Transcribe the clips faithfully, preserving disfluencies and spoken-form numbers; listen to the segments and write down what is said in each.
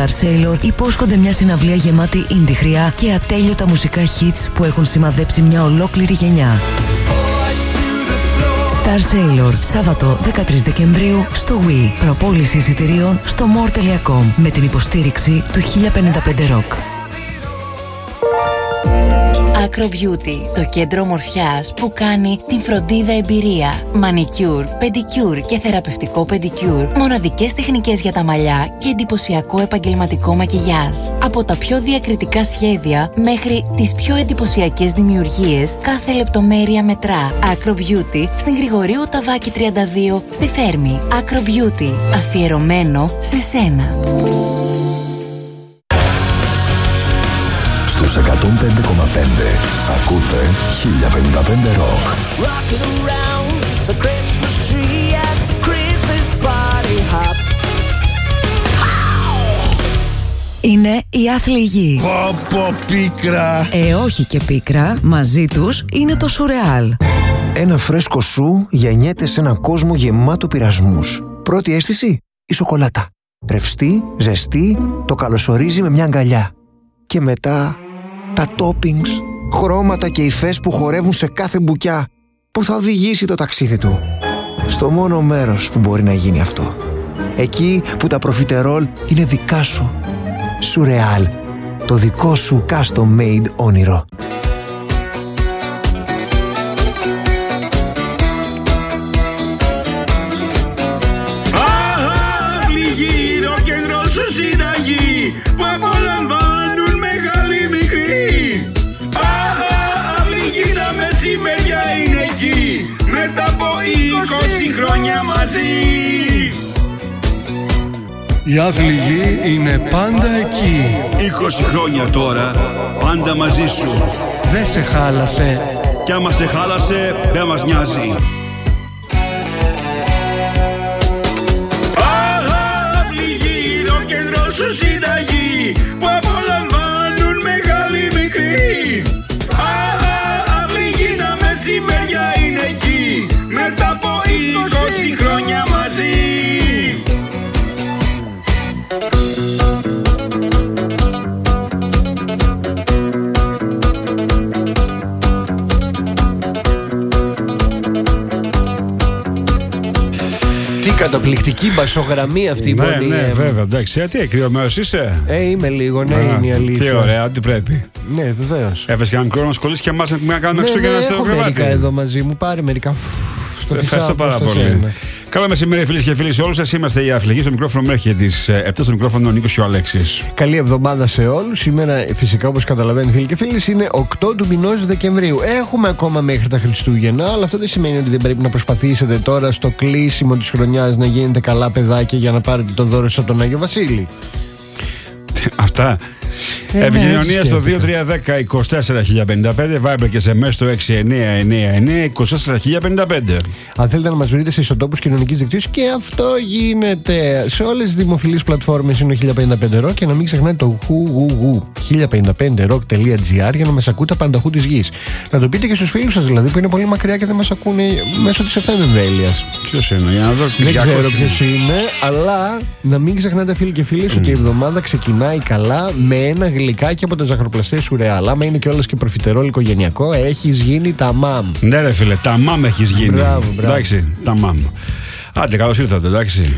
Star Sailor υπόσχονται μια συναυλία γεμάτη indie χρειά και ατέλειωτα μουσικά hits που έχουν σημαδέψει μια ολόκληρη γενιά. Star Sailor, Σάββατο δεκατρείς Δεκεμβρίου στο Wii. Προπόληση εισιτηρίων στο more τελεία com με την υποστήριξη του χίλια πενήντα πέντε Rock. Acro Beauty, το κέντρο ομορφιάς που κάνει την φροντίδα εμπειρία. Μανικιούρ, πεντικιούρ και θεραπευτικό πεντικιούρ. Μοναδικές τεχνικές για τα μαλλιά και εντυπωσιακό επαγγελματικό μακιγιάζ. Από τα πιο διακριτικά σχέδια μέχρι τις πιο εντυπωσιακές δημιουργίες, κάθε λεπτομέρεια μετρά. Acro Beauty στην Γρηγορίου Ταβάκη τριάντα δύο στη Θέρμη. Acro Beauty, αφιερωμένο σε σένα. Στους εκατόν πέντε κόμμα πέντε ακούτε χίλια πενήντα πέντε Rock. Είναι η άθλη γη. Πω πω πίκρα. Ε, όχι και πίκρα. Μαζί τους είναι το σουρεάλ. Ένα φρέσκο σου γεννιέται σε έναν κόσμο γεμάτο πειρασμούς. Πρώτη αίσθηση, η σοκολάτα. Ρευστή, ζεστή, το καλωσορίζει με μια αγκαλιά. Και μετά τα toppings, χρώματα και υφές που χορεύουν σε κάθε μπουκιά, που θα οδηγήσει το ταξίδι του στο μόνο μέρος που μπορεί να γίνει αυτό. Εκεί που τα προφιτερόλ είναι δικά σου. Σουρεάλ, το δικό σου custom made όνειρο. Που απολαμβάνουν μεγάλη μικρή. Αυλή τα μεσημέρια είναι εκεί. Μετά από είκοσι χρόνια μαζί. Η άθλη γη είναι πάντα εκεί. είκοσι χρόνια τώρα, πάντα μαζί σου. Δεν σε χάλασε. Κι άμα σε χάλασε, δεν μας νοιάζει. Σου συνταγή που απολαμβάνουν μεγάλη μικρή. Αυλή τα μεσημέρια είναι εκεί. Μετά από είκοσι χρόνια μαζί. Τι καταπληκτική μπασογραμμή αυτή που ναι, είναι. Ναι, βέβαια, εντάξει. Τι εκκριωμένος είσαι. Ε, είμαι λίγο, ναι, είναι η αλήθεια. Τι ωραία, τι πρέπει. Ναι, βεβαίως. Έφεσαι και έναν χρόνο να σχολείς και εμάς να κάνουμε ναι, Χριστούγεννα ναι, στο έχω κρεβάτι. μερικά εδώ μαζί μου, πάρε μερικά. Ευχαριστώ πάρα πολύ. Καλό μεσημέρι, φίλες και φίλοι, σε όλους σας. Είμαστε η Αθλητική. Στο μικρόφωνο μέχρι τις επτά, στο μικρόφωνο ο Νίκος και ο Αλέξης. Καλή εβδομάδα σε όλους. Σήμερα, φυσικά, όπως καταλαβαίνετε, φίλοι και φίλοι, είναι οκτώ του μηνός Δεκεμβρίου. Έχουμε ακόμα μέχρι τα Χριστούγεννα, αλλά αυτό δεν σημαίνει ότι δεν πρέπει να προσπαθήσετε τώρα στο κλείσιμο της χρονιάς να γίνετε καλά παιδάκια για να πάρετε το δώρο σας από τον Άγιο Βασίλη. Αυτά. Ε, Επικοινωνία ναι, στο δύο τρία ένα μηδέν είκοσι τέσσερα χίλια πενήντα πέντε, Viber και ες εμ ες στο έξι εννιά εννιά εννιά είκοσι τέσσερα χίλια πενήντα πέντε. Αν θέλετε να μας βρείτε σε ισοτόπους κοινωνικής δικτύωσης, και αυτό γίνεται. Σε όλες τις δημοφιλείς πλατφόρμες είναι ο χίλια πενήντα πέντε Rock, και να μην ξεχνάτε το γουγουγου χίλια πενήντα πέντε rock τελεία τζι άρ για να μας ακούτε πανταχού της γης. Να το πείτε και στους φίλους σας δηλαδή που είναι πολύ μακριά και δεν μας ακούνε μέσω της εφ εμ εμβέλειας. Ποιος είναι, για να δω. Δεν ξέρω ποιος είναι, αλλά να μην ξεχνάτε φίλοι και φίλες mm. ότι η εβδομάδα ξεκινάει καλά με ένα γλυκάκι από το ζαχαροπλαστέ Σουρεάλ. Άμα είναι κιόλας και προφιτερόλ οικογενειακό, έχεις γίνει τα μαμ. Ναι, ρε φίλε, τα μαμ έχεις γίνει. Μπράβο, μπράβο. Εντάξει, τα μαμ. Άντε, καλώς ήρθατε, εντάξει.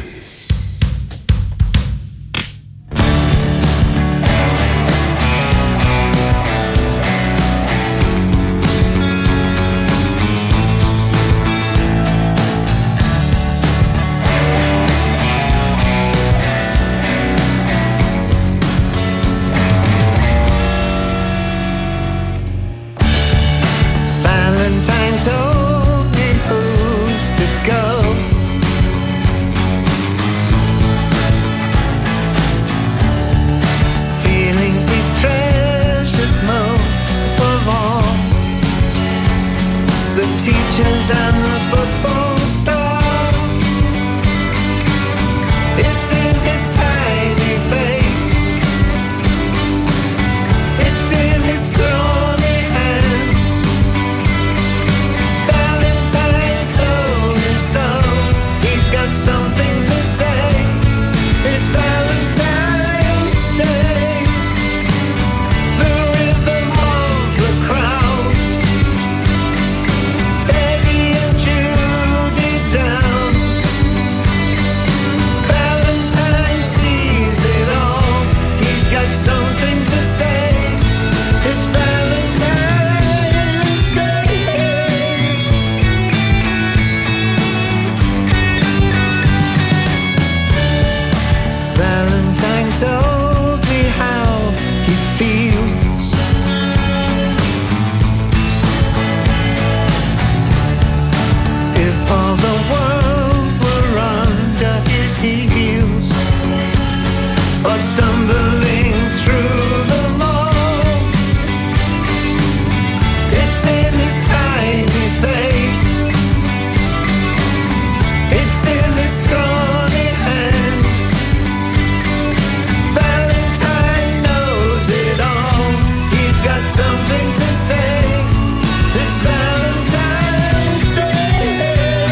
Something to say. It's Valentine's stumbling through the mall. It's in his tiny face, it's in his scrawny hand. Valentine knows it all, he's got something to say. It's Valentine's Day.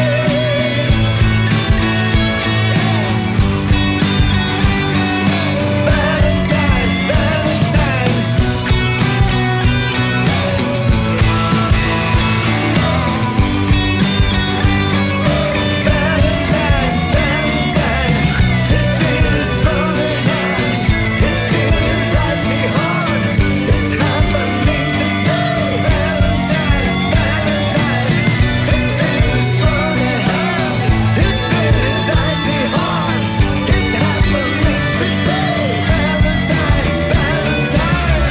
Valentine, Valentine. Valentine, Valentine. It's in his scrawny hand, it's in his icy heart. It's happening today. Valentine, Valentine. It's in his scrawny hand, it's in his icy heart. It's happening today. Valentine, Valentine.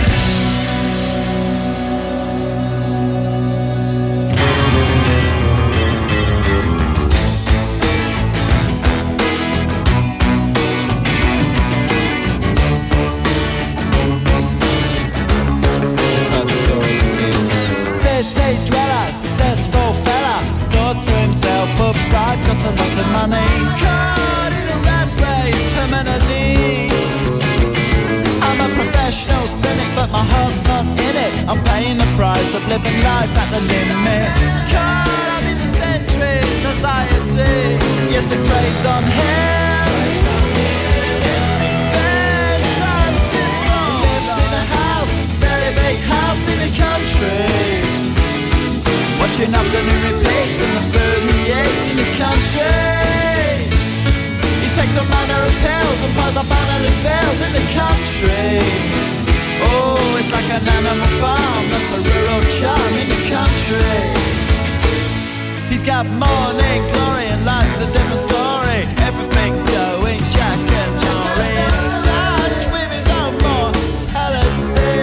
City dweller, successful fella, thought to himself, oops, I've got a lot of money. Caught in a rat race, terminally. I'm a professional cynic, but my heart's not in it. I'm paying the price of living life at the limit. Caught up in the centuries, anxiety. Yes, it preys on him. Then drives him wrong. Lives in a house, very big house in the country. Watching afternoon repeats and the food he eats in the country. He takes a manner of pills and piles up analyst bills in the country. Oh, it's like an animal farm, that's a rural charm in the country. He's got morning glory and life's a different story. Everything's going Jack and Jory, in touch with his own mortality.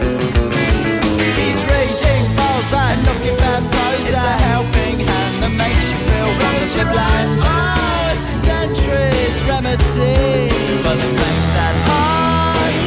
He's reading Balzac, looking bad prose. It's a helping hand that makes you feel wonderfully blind. Oh, it's a century's remedy for the fact that heart.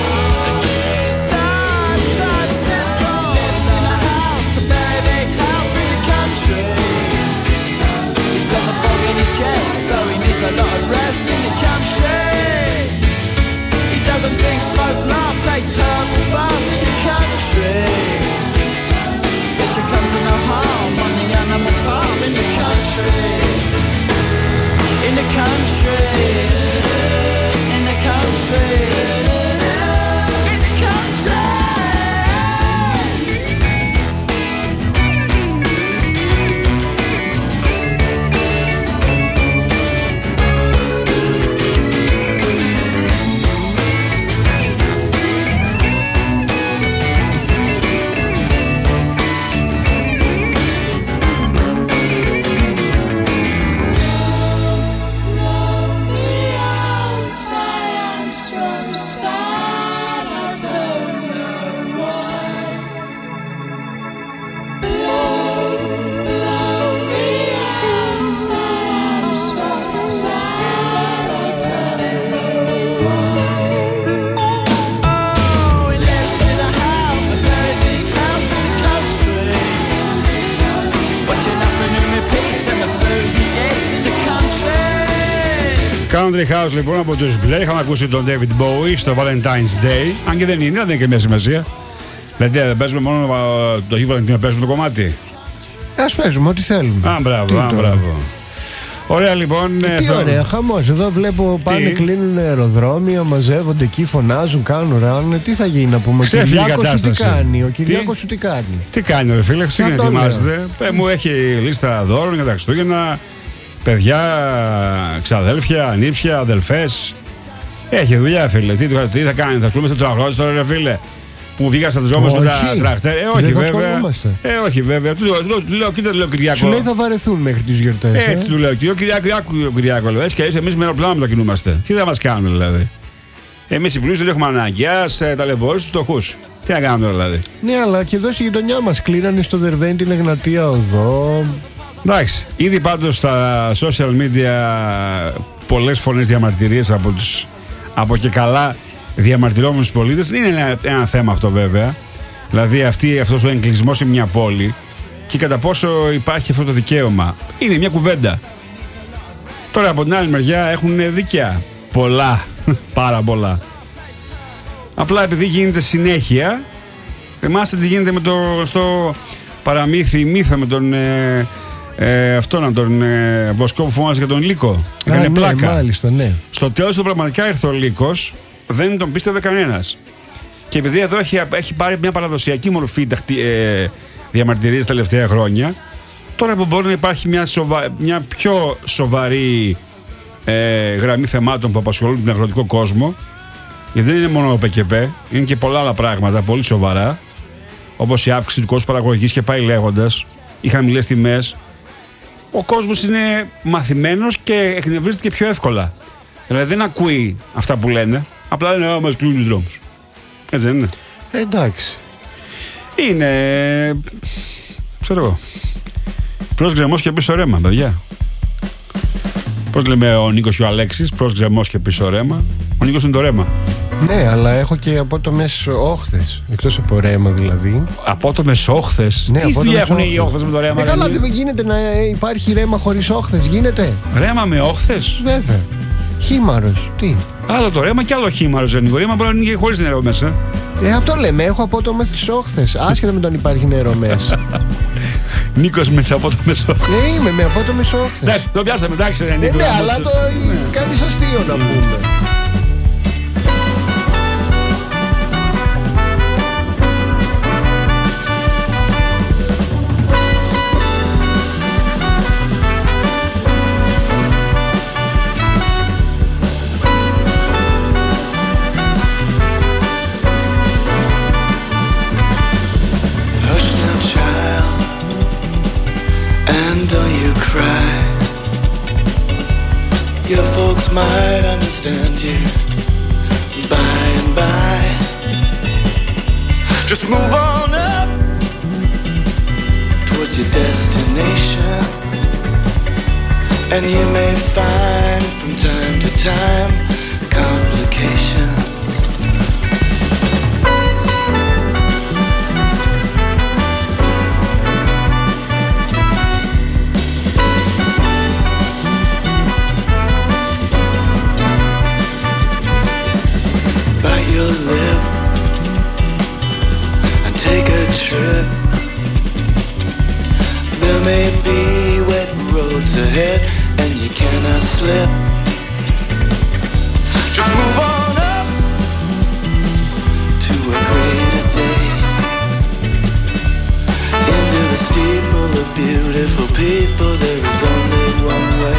Star drives simple, lives in a house, a very big house in the country. He's got a fog in his chest, so he needs a lot of rest in the country. He doesn't drink, smoke, laugh, takes herbal baths in the country. Says you come to no harm on the animal farm in the country. In the country. In the country. In the country. Country House λοιπόν από τους Blair. Είχαμε ακούσει τον David Bowie στο Valentine's Day. Αν και δεν είναι, δεν έχει και μια σημασία. Δηλαδή δεν παίζουμε μόνο το Αγίου Βαλεντίνου, παίζουμε το κομμάτι. Ας παίζουμε ό,τι θέλουμε. Α, μπράβο, α, μπράβο. Ωραία λοιπόν. Τι θα... ωραία, χαμός. Εδώ βλέπω πάνε, κλείνουν αεροδρόμια, μαζεύονται εκεί, φωνάζουν, κάνουν ράνουν. Τι θα γίνει να πούμε, ο Κυριάκος σου τι κάνει, ο Κυριάκος σου τι κάνει. Τι κάνει ρε φίλε, Χριστούγεννα ετοιμάζεται. Ε, μου έχει λίστα δώρων για τα Χριστούγεννα. Παιδιά, ξαδέλφια, ανήψια, αδελφές. Έχει δουλειά, φίλε. Τι, τι θα κάνει, θα κλούμε στο τραγρότη τώρα, ρε φίλε. Που βγήκα στα δρόμους με τα τραχτέρ. Ε, όχι βέβαια. Ε, όχι βέβαια. Του λέω, κοίτα, λέω Κυριάκο. Σου λέει θα βαρεθούν μέχρι τις γιορτές. Έτσι του λέω. Κύριο Κυριάκο, άκου Κυριάκο. Έτσι και εμείς με αεροπλάνο μετακινούμαστε. Τι θα μας κάνουν δηλαδή. Εμείς οι πλούσιοι δεν έχουμε ανάγκη. Ας ταλαιπωρήσουμε τους φτωχούς. Τι να κάνουμε δηλαδή. Ναι, αλλά και εδώ στη γειτονιά μας κλείνανε στο Δερβένι την Εγνατία Οδό. Εντάξει, ήδη πάντως στα social media πολλές φωνές διαμαρτυρίες από τους από και καλά διαμαρτυρόμενους πολίτες. Δεν είναι ένα, ένα θέμα αυτό βέβαια. Δηλαδή αυτή, αυτός ο εγκλεισμός σε μια πόλη και κατά πόσο υπάρχει αυτό το δικαίωμα. Είναι μια κουβέντα. Τώρα από την άλλη μεριά έχουν δίκαια. Πολλά. Πάρα πολλά. Απλά επειδή γίνεται συνέχεια. Θυμάστε τι γίνεται με το, στο παραμύθι, μύθο με τον ε, ε, αυτόν τον ε, Βοσκό που φωνάζει για τον Λύκο. Έκανε ναι, πλάκα. Μάλιστα, ναι. Στο τέλος του πραγματικά ήρθε ο Λύκος, δεν τον πίστευε κανένας. Και επειδή εδώ έχει, έχει πάρει μια παραδοσιακή μορφή ε, διαμαρτυρίες τα τελευταία χρόνια, τώρα που μπορεί να υπάρχει μια, σοβα, μια πιο σοβαρή ε, γραμμή θεμάτων που απασχολούν τον αγροτικό κόσμο, γιατί δεν είναι μόνο ο ΠΚΠ, είναι και πολλά άλλα πράγματα πολύ σοβαρά, όπως η αύξηση του κόστου παραγωγής και πάει λέγοντας, οι χαμηλές τιμές. Ο κόσμος είναι μαθημένος και εκνευρίζεται και πιο εύκολα. Δηλαδή δεν ακούει αυτά που λένε, απλά λένε «Α, μας κλείνουν τους δρόμους». Έτσι δεν είναι? Εντάξει. Είναι, ξέρω εγώ, προς γκρεμός και πίσω ρέμα, παιδιά. Πώς λέμε ο Νίκος και ο Αλέξης, προς γκρεμός και πίσω ρέμα. Ο Νίκος είναι το ρέμα. Ναι, αλλά έχω και απότομες όχθες. Εκτός από ρέμα δηλαδή. Απότομες όχθες. Ναι, τι δουλειά έχουν οι όχθες. όχθες με το ρέμα? Ε, καλά, δεν γίνεται να υπάρχει ρέμα χωρίς όχθες. Γίνεται. Ρέμα με όχθες. Βέβαια. Χήμαρος. Τι. Άλλο το ρέμα και άλλο χήμαρος. Το ρέμα μπορεί να είναι και χωρίς νερό μέσα. Ε, αυτό λέμε. Έχω απότομες τις όχθες. Άσχετα με το αν υπάρχει νερό μέσα. Νίκος με τις απότομες όχθες. Ναι, είμαι με απότομες όχθες. Ναι, το πιάσαμε, εντάξει, Ε, Νίκο. ναι, αλλά το κάνεις αστείο να πούμε. Your folks might understand you by and by. Just move on up towards your destination, and you may find from time to time complications. Your lip and take a trip. There may be wet roads ahead and you cannot slip. Just move on up to a greater day, into the steeple of beautiful people. There is only one way.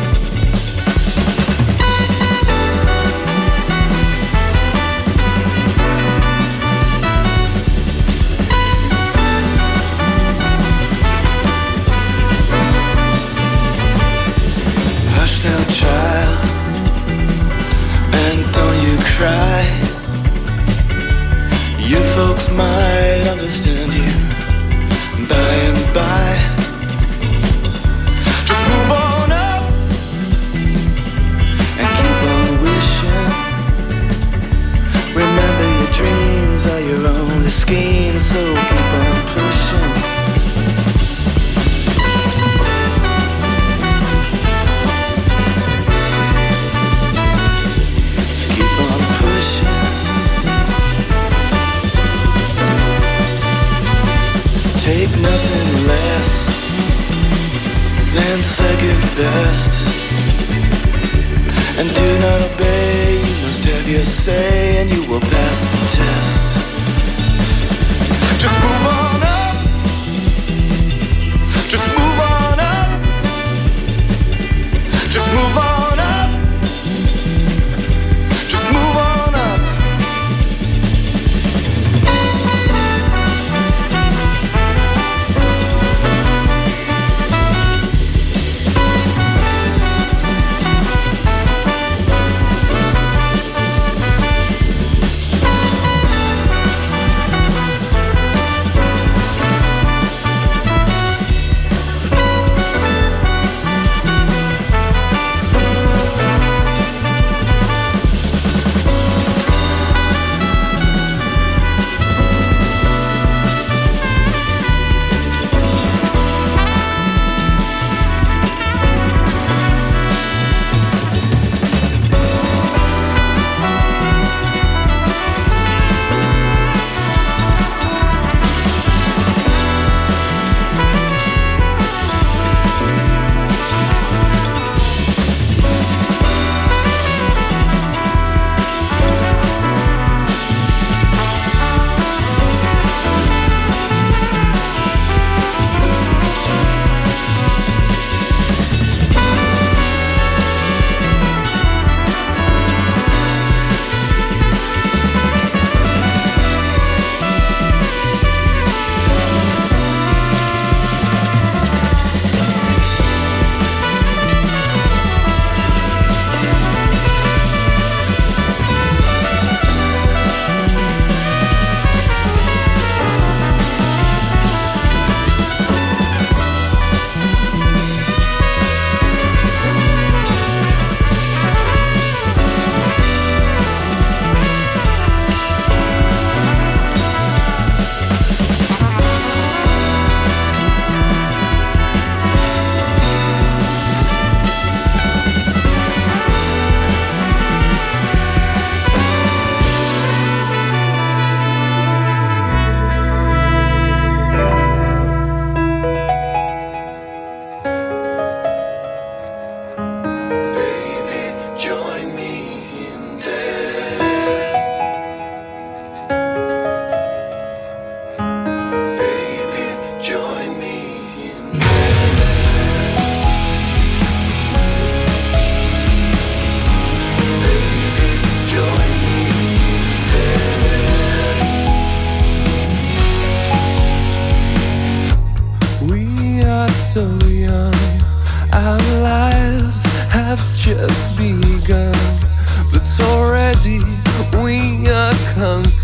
Now, child, and don't you cry. Your folks might understand you by and by. Just move on up and keep on wishing. Remember, your dreams are your only scheme, so keep on pushing. Take nothing less than second best, and do not obey. You must have your say, and you will pass the test. Just move on up. Just move on up. Just move on up. Just move on up.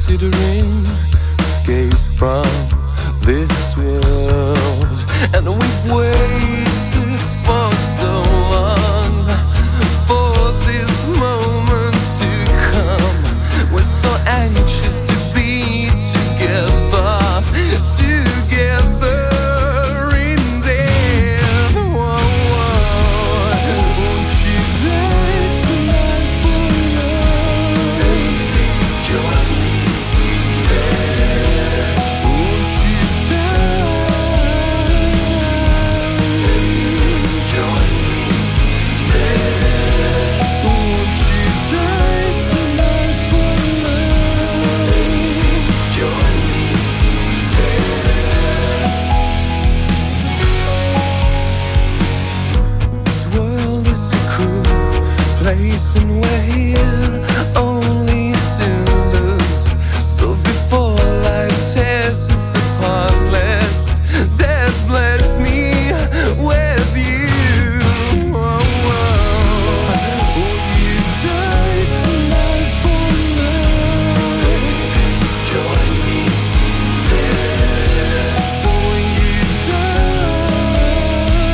considering escape from this world. And we've waited for so long for this moment to come. We're so anxious to be together, together in there. Whoa, whoa. Won't you die tonight for love? Join me there. Won't you die? Join me there. Won't you die tonight for love? Join me there. This world is a cruel place and we're here only to lose. So before life tears us apart, let's death bless me with you. Whoa, whoa. Will you die tonight for love? Join me there. So will you die?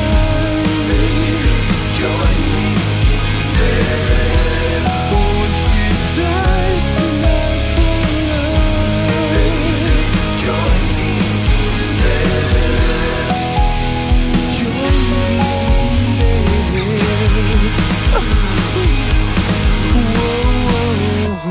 Join me there. Won't you die tonight for love? Join me there. Join me there.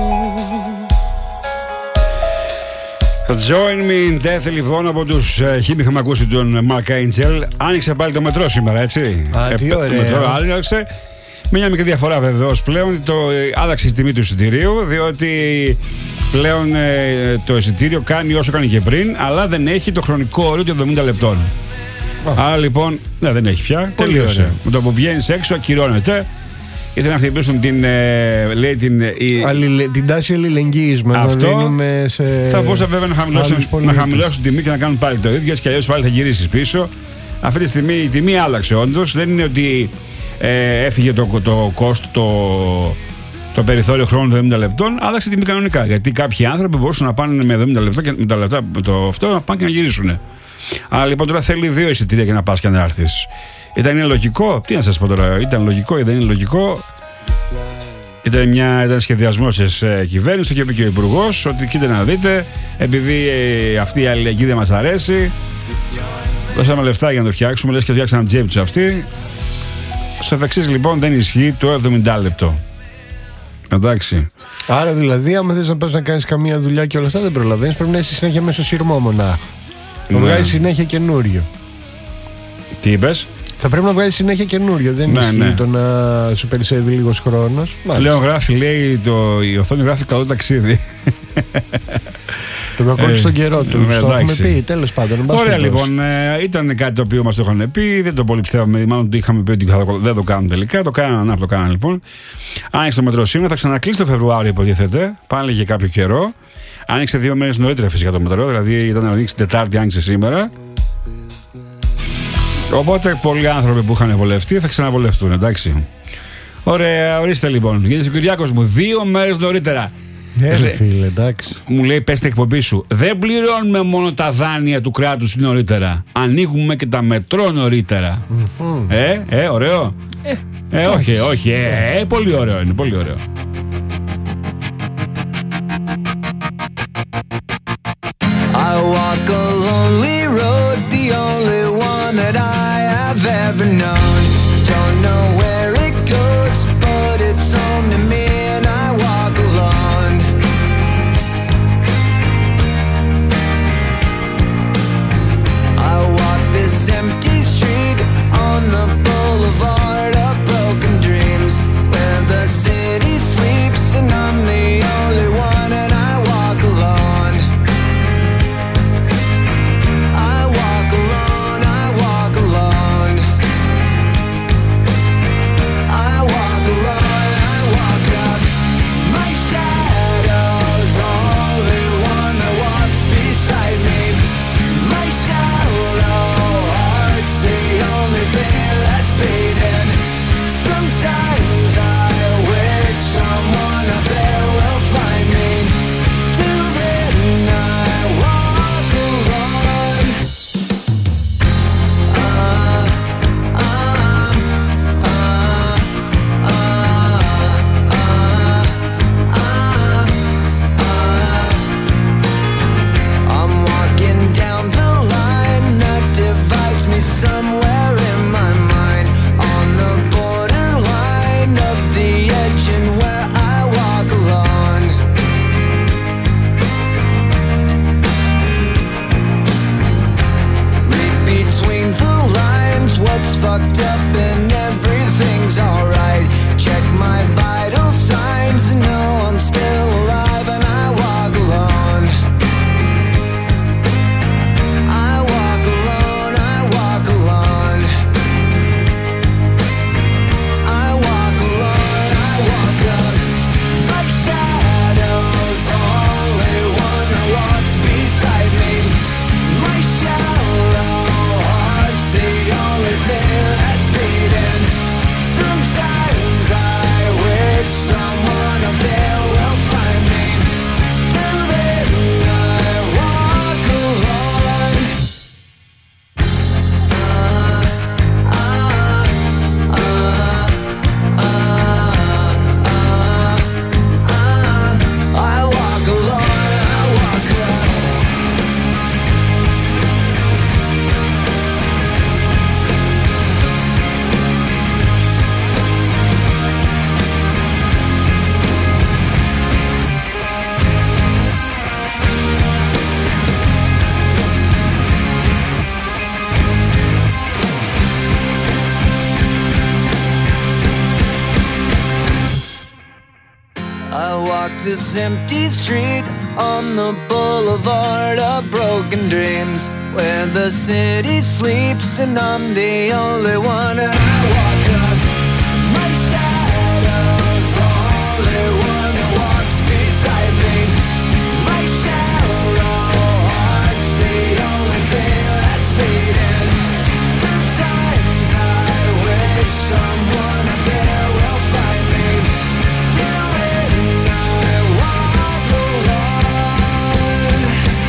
Whoa. Join me in death, λοιπόν, από τους ε, χήμοι είχαμε ακούσει τον Mark Angel. Άνοιξε πάλι το μετρό σήμερα, έτσι. Α, τι το ωραία. μετρό άνοιξε. Με μια μικρή διαφορά βεβαίως πλέον. Το ε, άλλαξε η τιμή του εισιτηρίου, διότι πλέον ε, το εισιτήριο κάνει όσο κάνει και πριν, αλλά δεν έχει το χρονικό όριο των εβδομήντα λεπτών. Άρα λοιπόν, ναι, δεν έχει πια. Πολύ Τελείωσε. ωραία. Με το που βγαίνει έξω, ακυρώνεται. Ήθελα να χτυπήσουν την, ε, λέει, την, η- Αλληλε... Την τάση αλληλεγγύης μας να Αυτό δίνουμε σε θα μπορούσαν βέβαια να χαμηλώσουν, άλλους να πολίτες. χαμηλώσουν τιμή και να κάνουν πάλι το ίδιο, και αλλιώς πάλι θα γυρίσεις πίσω. Αυτή τη στιγμή η τιμή άλλαξε όντως. Δεν είναι ότι ε, έφυγε το, το κόστο, το, το περιθώριο χρόνου των εβδομήντα λεπτών, άλλαξε τιμή κανονικά. Γιατί κάποιοι άνθρωποι μπορούσαν να πάνε με εβδομήντα λεπτά και με τα λεπτά με το αυτό να πάνε και να γυρίσουν. Αλλά λοιπόν τώρα θέλει δύο εισιτήρια για να πας και να έρθεις. Ήταν είναι λογικό, τι να σας πω τώρα, ήταν λογικό ή δεν είναι λογικό. Ήταν, μια, ήταν σχεδιασμός της ε, κυβέρνησης, το είχε πει και ο Υπουργός, ότι κοίτα να δείτε, επειδή ε, αυτή η αλληλεγγύη δεν μας αρέσει, δώσαμε λεφτά για να το φτιάξουμε, λες και το φτιάξαμε τσέπη τους αυτοί. Στο εφ' λοιπόν δεν ισχύει το εβδομήντα λεπτό. Εντάξει. Άρα δηλαδή, άμα θες να πας να κάνεις καμία δουλειά και όλα αυτά, δεν προλαβαίνεις. Πρέπει να είσαι συνέχεια μέσα στο σειρμό μονάχα. Να Ναι. βγάζεις συνέχεια καινούριο. Τι είπες? Θα πρέπει να βγάλεις συνέχεια καινούριο. Δεν Ναι, ισχύει ναι. το να σου περισσεύει λίγος χρόνος. Πλέον γράφει, λέει, το, η οθόνη γράφει καλό ταξίδι. Το κακό Ε, στον καιρό του. ναι, Το έχουμε εντάξει. πει, τέλος πάντων. εν πάση Ωραία, περιπτώσει. λοιπόν. Ε, ήταν κάτι το οποίο μας το είχαν πει. Δεν το πολύ πιστεύαμε. Μάλλον το είχαμε πει ότι θα το- δεν το κάνουν τελικά. Το κάνανε, να το κάνανε λοιπόν. Άνοιξε το μετρό σήμερα. Θα ξανακλείσει το Φεβρουάριο, υποτίθεται. Πάλι για κάποιο καιρό. Άνοιξε δύο μέρες νωρίτερα φυσικά το μετρό. Δηλαδή ήταν να ανοίξει την Τετάρτη, άνοιξε σήμερα. Οπότε πολλοί άνθρωποι που είχαν βολευτεί θα ξαναβολευτούν, εντάξει. Ωραία, ορίστε λοιπόν. Γιατί ο Κυριάκος μου δύο μέρες νωρίτερα. Ναι, ρε Ε, φίλε, εντάξει. Μου λέει, πες την εκπομπή σου. Δεν πληρώνουμε μόνο τα δάνεια του κράτους νωρίτερα. Ανοίγουμε και τα μετρό νωρίτερα. Ε, ε, ωραίο. Ε, όχι, όχι. Ε, ε, πολύ ωραίο είναι, πολύ ωραίο. I walk a lonely road, the only one that I have ever known. Don't know where it goes, but it's home to me and I walk alone. I walk this empty street on the boulevard of broken dreams, where the city sleeps. this empty street on the boulevard of broken dreams, where the city sleeps and I'm the only one. And I walk up, my shadow's the only one that walks beside me. My shallow heart's the only thing that's beating. Sometimes I wish someone up there will find me. Till then I walk alone.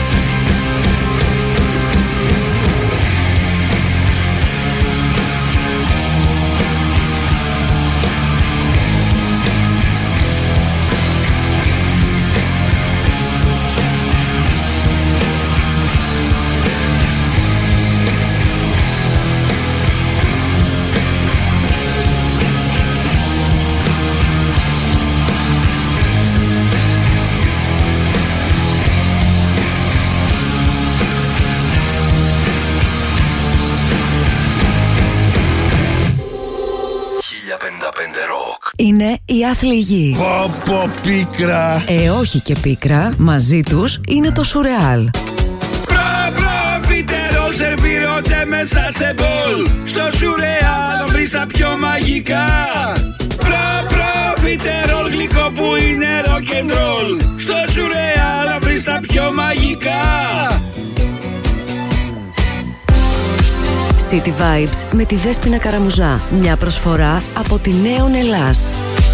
χίλια πενήντα πέντε Rock. Είναι η άθλη γη. Πω πω πίκρα. Ε, όχι και πίκρα. Μαζί τους είναι το σουρεάλ. Προφιτερόλ σερβίρονται μέσα σε μπολ. Στο σουρεάλ θα βρεις τα πιο μαγικά. Προφιτερόλ γλυκό που είναι rock'n'roll. Στο σουρεάλ θα βρεις τα πιο μαγικά. City Vibes με τη Δέσποινα Καραμουζά. Μια προσφορά από τη Νέον Ελλάς.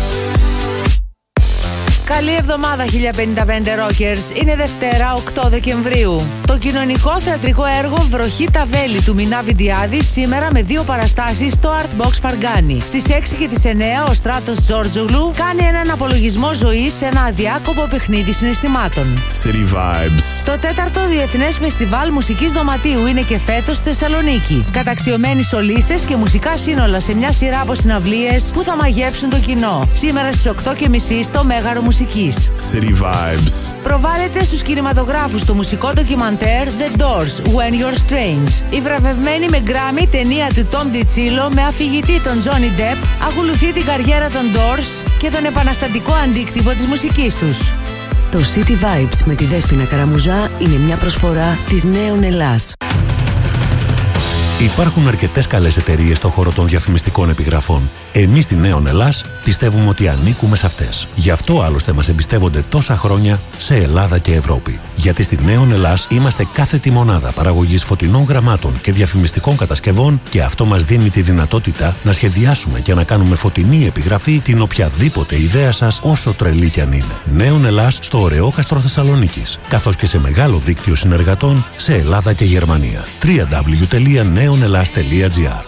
Καλή εβδομάδα χίλια πενήντα πέντε Rockers. Είναι Δευτέρα οκτώ Δεκεμβρίου. Το κοινωνικό θεατρικό έργο Βροχή τα Βέλη του Μινά Βιντιάδη σήμερα με δύο παραστάσεις στο Art Box Φαργκάνη. Στις έξι και τις εννέα ο Στράτος Τζόρτζογλου κάνει έναν απολογισμό ζωής σε ένα αδιάκοπο παιχνίδι συναισθημάτων. City Vibes. Το τέταρτο Διεθνές Φεστιβάλ Μουσικής Δωματίου είναι και φέτος στη Θεσσαλονίκη. Καταξιωμένοι σολίστες και μουσικά σύνολα σε μια σειρά από συναυλίες που θα μαγέψουν το κοινό. Σήμερα στις οκτώ και μισή στο Μέγαρο Μουσικής. City Vibes. Προβάλλεται στους κινηματογράφους το μουσικό ντοκιμαντέρ The Doors, When You're Strange. Η βραβευμένη με Grammy ταινία του Tom DiCillo με αφηγητή τον Johnny Depp ακολουθεί την καριέρα των Doors και τον επαναστατικό αντίκτυπο της μουσικής τους. Το City Vibes με τη Δέσποινα Καραμουζά είναι μια προσφορά της Νέον Ελλάς. Υπάρχουν αρκετές καλές εταιρείες στον χώρο των διαφημιστικών επιγραφών. Εμείς στη Νέον Ελλάς πιστεύουμε ότι ανήκουμε σε αυτές. Γι' αυτό άλλωστε μας εμπιστεύονται τόσα χρόνια σε Ελλάδα και Ευρώπη. Γιατί στη Νέον Ελλάς είμαστε κάθετη μονάδα παραγωγής φωτεινών γραμμάτων και διαφημιστικών κατασκευών και αυτό μας δίνει τη δυνατότητα να σχεδιάσουμε και να κάνουμε φωτεινή επιγραφή την οποιαδήποτε ιδέα σας, όσο τρελή κι αν είναι. Νέον Ελλάς στο Ωρεόκαστρο Θεσσαλονίκης, καθώς και σε μεγάλο δίκτυο συνεργατών σε Ελλάδα και Γερμανία. double-u double-u double-u τελεία νέον ελλάς τελεία τζι άρ.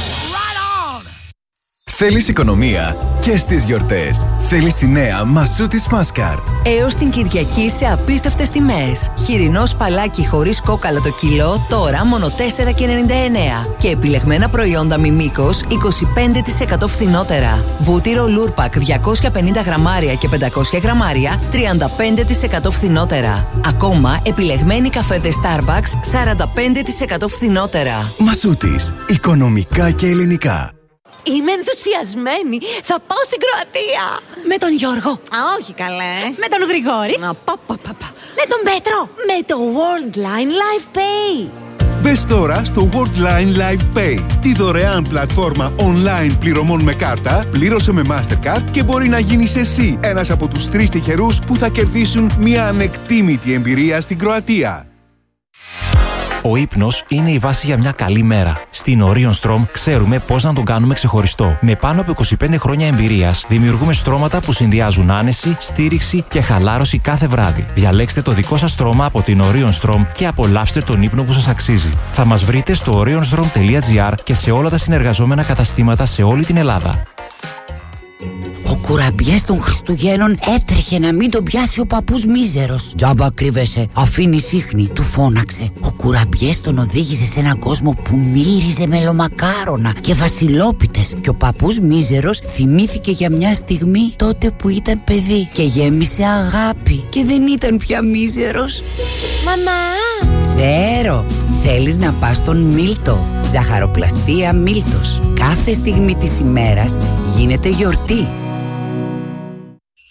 Θέλεις οικονομία και στις γιορτές. Θέλεις τη νέα Μασούτης Μάσκαρ. Έως την Κυριακή σε απίστευτες τιμές. Χοιρινό σπαλάκι χωρίς κόκαλα το κιλό, τώρα μόνο τέσσερα και ενενήντα εννέα. Και επιλεγμένα προϊόντα μη μήκος είκοσι πέντε τοις εκατό φθηνότερα. Βούτυρο Λούρπακ διακόσια πενήντα γραμμάρια και πεντακόσια γραμμάρια, τριάντα πέντε τοις εκατό φθηνότερα. Ακόμα επιλεγμένοι καφέδες Starbucks σαράντα πέντε τοις εκατό φθηνότερα. Μασούτης. Οικονομικά και ελληνικά. Είμαι ενθουσιασμένη. Θα πάω στην Κροατία. Με τον Γιώργο. Α, όχι καλέ. Με τον Γρηγόρη. Α, πα, πα, πα, πα. Με τον Πέτρο. Με το Worldline Live Pay. Μπες τώρα στο Worldline Live Pay, τη δωρεάν πλατφόρμα online πληρωμών με κάρτα. Πλήρωσε με Mastercard και μπορεί να γίνεις εσύ ένας από τους τρεις τυχερούς που θα κερδίσουν μια ανεκτήμητη εμπειρία στην Κροατία. Ο ύπνος είναι η βάση για μια καλή μέρα. Στην Orion Strom ξέρουμε πώς να τον κάνουμε ξεχωριστό. Με πάνω από είκοσι πέντε χρόνια εμπειρίας, δημιουργούμε στρώματα που συνδυάζουν άνεση, στήριξη και χαλάρωση κάθε βράδυ. Διαλέξτε το δικό σας στρώμα από την Orion Strom και απολαύστε τον ύπνο που σας αξίζει. Θα μας βρείτε στο orion strom τελεία τζι άρ και σε όλα τα συνεργαζόμενα καταστήματα σε όλη την Ελλάδα. Ο κουραμπιές των Χριστουγέννων έτρεχε να μην τον πιάσει ο παππούς μίζερος. «Τζάμπα κρύβεσαι, αφήνει σύχνη», του φώναξε. Ο κουραμπιές τον οδήγησε σε έναν κόσμο που μύριζε μελομακάρονα και βασιλόπιτες. Και ο παππούς μίζερος θυμήθηκε για μια στιγμή τότε που ήταν παιδί και γέμισε αγάπη και δεν ήταν πια μίζερος. Μαμά! Ξέρω, θέλεις να πας στον Μίλτο. Ζαχαροπλαστεία Μίλτος. Κάθε στιγμή της ημέρας γίνεται γιορτή.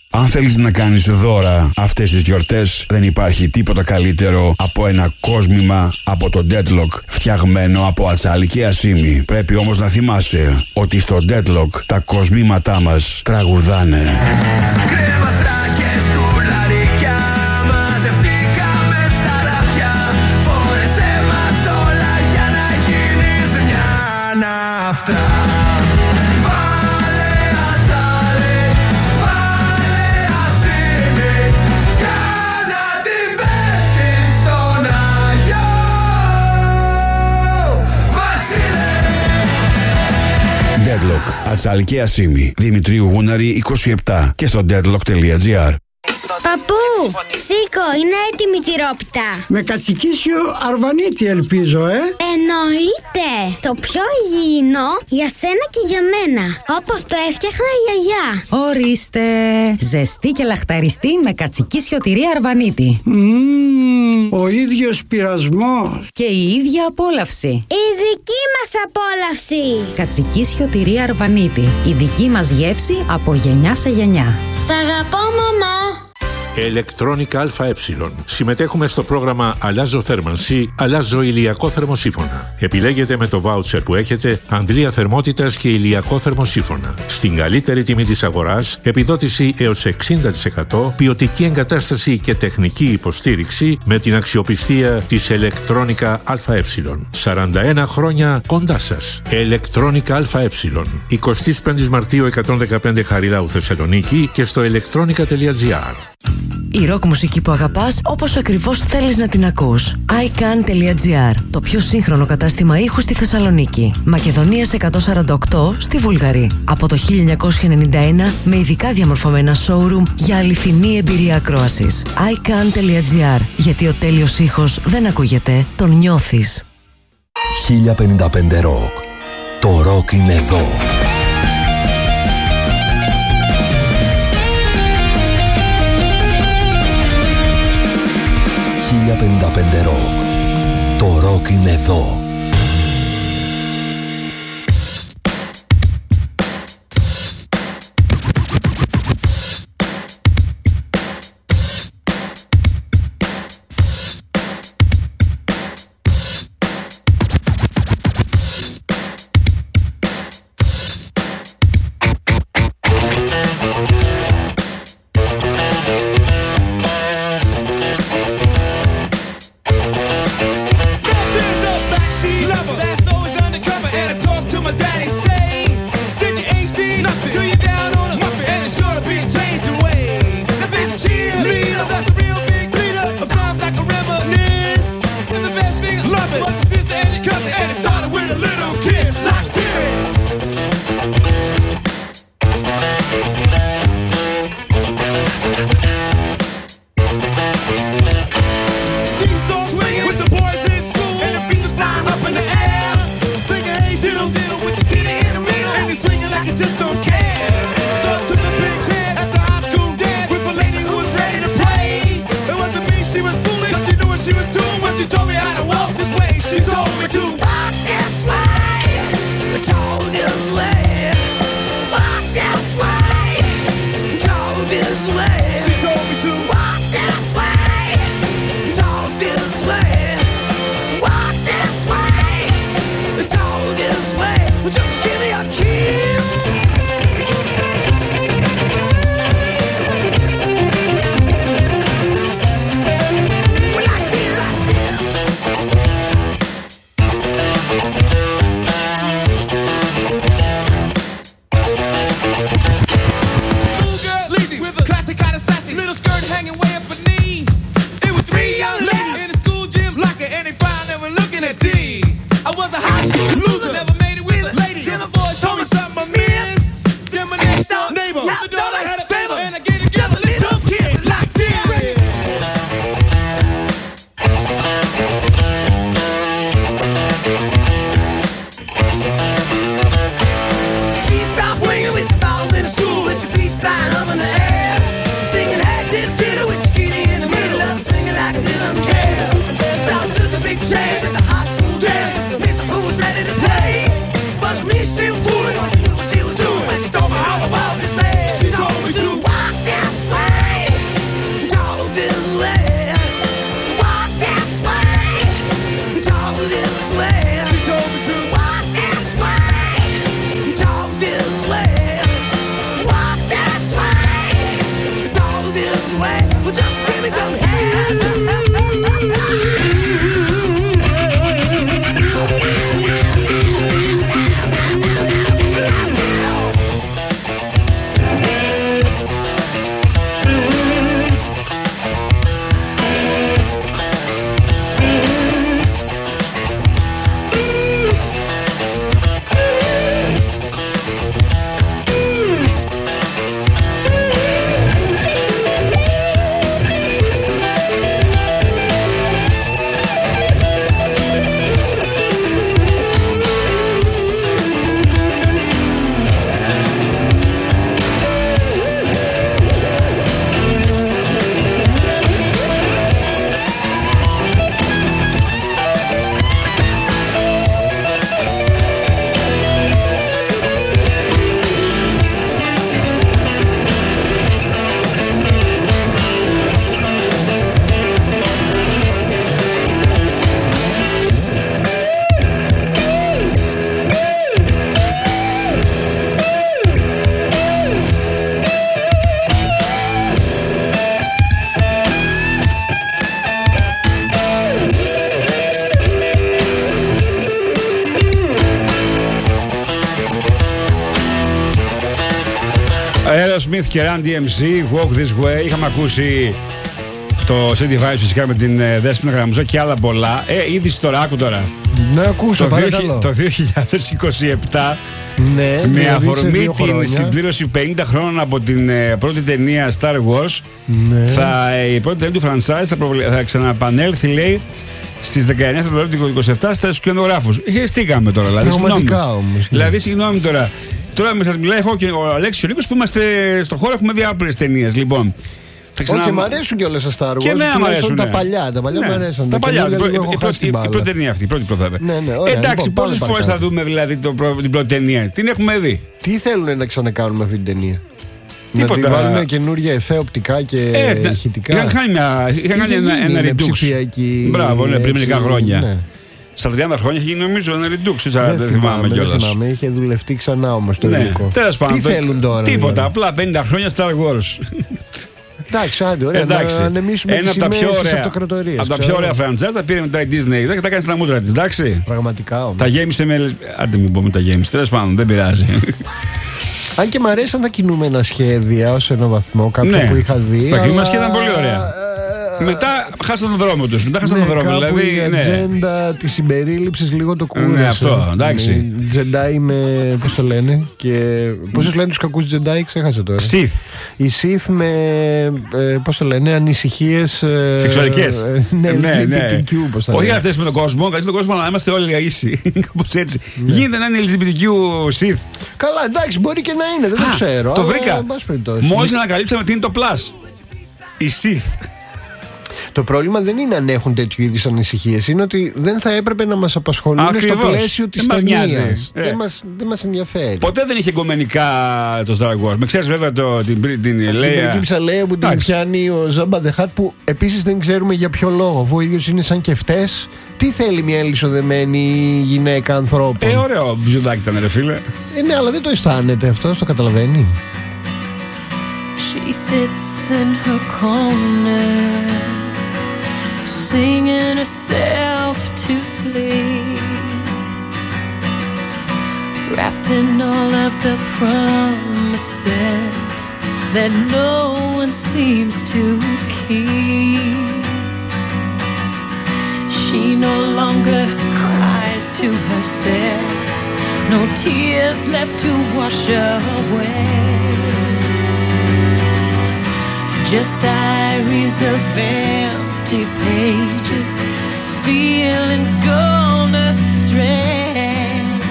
Αν θέλεις να κάνεις δώρα αυτές τις γιορτές, δεν υπάρχει τίποτα καλύτερο από ένα κόσμημα από το Deadlock φτιαγμένο από ατσάλι και ασίμι. Πρέπει όμως να θυμάσαι ότι στο Deadlock τα κοσμήματά μας τραγουδάνε. Κρέμαστρα και σκουλαρίκια, μαζευτήκαμε στα ράφια. Φόρεσέ μας όλα για να γίνεις μια ναυτρά. Βάλε ατσάλι, βάλε ασίμι, για να την πέσεις στον Άγιο Βασίλη. Deadlock, ατσάλι και ασίμι. Δημητρίου Γούναρη είκοσι επτά και στο deadlock τελεία gr. Παππού, σήκω, είναι έτοιμη η τυρόπιτα. Με κατσικίσιο αρβανίτη ελπίζω, ε. Εννοείται. Το πιο υγιεινό για σένα και για μένα. Όπως το έφτιαχνα η γιαγιά. Ορίστε. Ζεστή και λαχταριστή με κατσικίσιο τυρί αρβανίτη. Mm, ο ίδιος πειρασμός. Και η ίδια απόλαυση. Η δική μας απόλαυση. Κατσικίσιο τυρί αρβανίτη. Η δική μας γεύση από γενιά σε γενιά. Σ' αγαπώ, μαμά. Electronica ΑΕ. Συμμετέχουμε στο πρόγραμμα Αλλάζω θέρμανση, αλλάζω ηλιακό θερμοσύφωνα. Επιλέγετε με το βάουτσερ που έχετε αντλία θερμότητας και ηλιακό θερμοσύφωνα. Στην καλύτερη τιμή της αγοράς, επιδότηση έως εξήντα τοις εκατό, ποιοτική εγκατάσταση και τεχνική υποστήριξη με την αξιοπιστία της Electronica ΑΕ. σαράντα ένα χρόνια κοντά σας. Electronica ΑΕ. εικοστή πέμπτη Μαρτίου εκατόν δεκαπέντε Χαριλάου Θεσσαλονίκη και στο electronica τελεία gr. Η ροκ μουσική που αγαπάς όπως ακριβώς θέλεις να την ακούς. άι καν τελεία gr, το πιο σύγχρονο κατάστημα ήχου στη Θεσσαλονίκη. Μακεδονίας εκατόν σαράντα οκτώ στη Βούλγαρη. Από το χίλια εννιακόσια ενενήντα ένα με ειδικά διαμορφωμένα showroom για αληθινή εμπειρία ακρόασης. άι καν τελεία gr, γιατί ο τέλειος ήχος δεν ακούγεται, τον νιώθεις. χίλια πενήντα πέντε Rock. Το ροκ είναι εδώ. χίλια πενήντα πέντε Rock. Το ροκ είναι εδώ. Well, just give me some head. Aerosmith και Run ντι εμ σι, Walk This Way. Είχαμε ακούσει το City Vibes φυσικά με την Δέσποινα Γραμμουζό και άλλα πολλά. Ε, είδηση τώρα, άκου τώρα. Να ακούσω, το, παρακαλώ. Το δύο χιλιάδες είκοσι επτά, ναι, με αφορμή την χρόνια. συμπλήρωση πενήντα χρόνων από την ε, πρώτη ταινία Star Wars, ναι. θα, η πρώτη ταινία του franchise θα, προβλε... θα ξαναπανέλθει, λέει, στις δεκαεννέα Φεβρουαρίου του είκοσι επτά στα κινηματογράφους. Χαιστήκαμε τώρα, δηλαδή. Πραγματικά όμως. Δηλαδή, συγγνώμη τώρα. Τώρα με σας μιλάει εγώ και ο Αλέξης και ο Νίκος που είμαστε στον χώρο, έχουμε δει άπειρες ταινίες. Λοιπόν, ξανα... Όχι, μ' αρέσουν και όλες τα Star Wars. Και εμένα μ' αρέσουν. Τα παλιά, τα παλιά ναι. μ' αρέσουν. Τα παλιά, η, η, πρώτη, η πρώτη ταινία αυτή, η πρώτη προθέμε. Ναι, ναι, ωραία, εντάξει, λοιπόν, πόσες φορές θα δούμε δηλαδή το, την πρώτη ταινία, την έχουμε δει. Τι θέλουν να ξανακάνουμε αυτή την ταινία? Τίποτα. Να τη βάλουμε καινούργια εφέ οπτικά και ε, ηχητικά. Είχαν κάνει, μια, είχαν κάνει ένα, ένα redux. Μπράβο, ναι, πριν μερικά χρόνια. Ναι. Στα τριάντα χρόνια έχει γίνει νομίζω ένα redux. Δεν, δεν θυμάμαι κιόλας. Δεν θυμάμαι, είχε δουλευτεί ξανά όμως το ναι, υλικό. Τέλος πάντων. Τι θέλουν τώρα? Τίποτα, δηλαδή. Απλά πενήντα χρόνια Star Wars. Εντάξει, άντε, ωραία. Εντάξει. Να ανεμίσουμε τις σημαίες στις αυτοκρατορίες. Από τα πιο ωραία franchise τα πήρε μετά η Disney και τα κάνει στα μούτρα της, εντάξει. Πραγματικά όμως. Τα γέμισε με. Άντε, μην πούμε τα γέμισε. Τέλος πάντων, δεν πειράζει. Αν και μ' αρέσαν τα κινούμενα σχέδια ως έναν βαθμό, κάποια ναι. που είχα δει. Τα κινούμενα αλλά... σχέδια ήταν πολύ ωραία. Μετά χάσαν τον δρόμο τους. Μετά χάσαν ναι, τον δρόμο. Δηλαδή, η ναι. ατζέντα της συμπερίληψης λίγο το κούρασε. Ναι, αυτό, εντάξει. Τζεντάι με. Πώς το λένε. Και πώς τους λένε τους κακούς Τζεντάι, ξέχασα τώρα. Sith. Οι Sith με. Ε, πώς το λένε, ανησυχίες. Ε, σεξουαλικές. Ε, ναι, ναι, ναι. Πώς θα όχι λένε. αυτές με τον κόσμο. Κάτι στον κόσμο, αλλά είμαστε όλοι ίσοι. Κάπως έτσι. Ναι. Γίνεται να είναι ελ τζι μπι τι κιου Sith. Καλά, εντάξει, μπορεί και να είναι, δεν Α, το ξέρω. Το αλλά, βρήκα. Μόλις ανακαλύψαμε τι είναι το Plus. Η Sith. Το πρόβλημα δεν είναι αν έχουν τέτοιου είδους ανησυχίες, είναι ότι δεν θα έπρεπε να μας απασχολούν ακριβώς. Στο πλαίσιο της ταινίας. Ε. Δεν μας, δεν μας ενδιαφέρει. Ποτέ δεν είχε εγκομενικά το Star Wars. Με ξέρεις βέβαια το, την, την, την Leia. Την περική ψαλέα που την πιάνει ο Ζάμπα Δε Χατ, που επίσης δεν ξέρουμε για ποιο λόγο. Ο ίδιος είναι σαν και φτές. Τι θέλει μια ελισσοδεμένη γυναίκα ανθρώπων? Ε, ωραίο μπιζουδάκι ήταν, ρε φίλε. Ε, ναι, αλλά δεν το αισθάνεται αυτό, το καταλαβαίνει. She sits in her corner, singing herself to sleep, wrapped in all of the promises that no one seems to keep. She no longer cries to herself, no tears left to wash away, just diaries of empty pages, feelings gone astray.